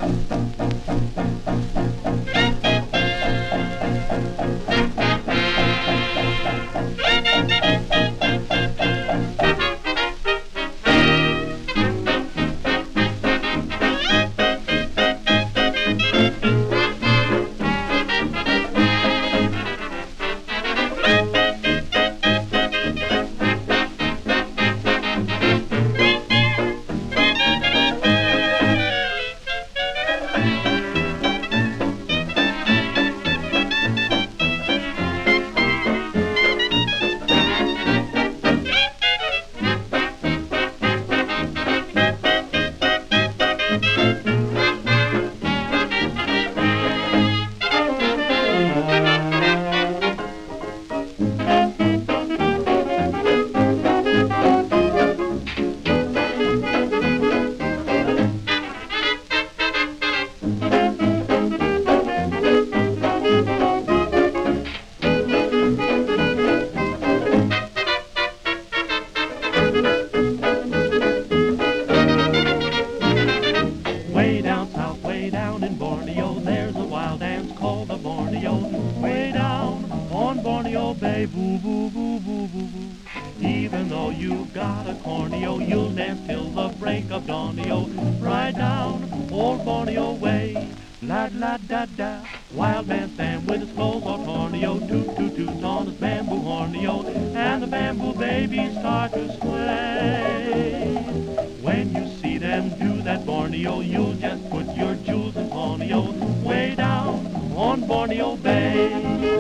Way down in Borneo, there's a wild dance called the Borneo. Way down on Borneo Bay, boo boo boo boo boo boo. Even though you've got a corneo, you'll dance till the break of dawnio. Right down old Borneo way, la la da da. Wild man stand with his clothes all torneo, toot toot toot on his bamboo horneo, and the bamboo babies start to sway. When you see them do that Borneo, you'll just put your jewels in Borneo, way down on Borneo Bay.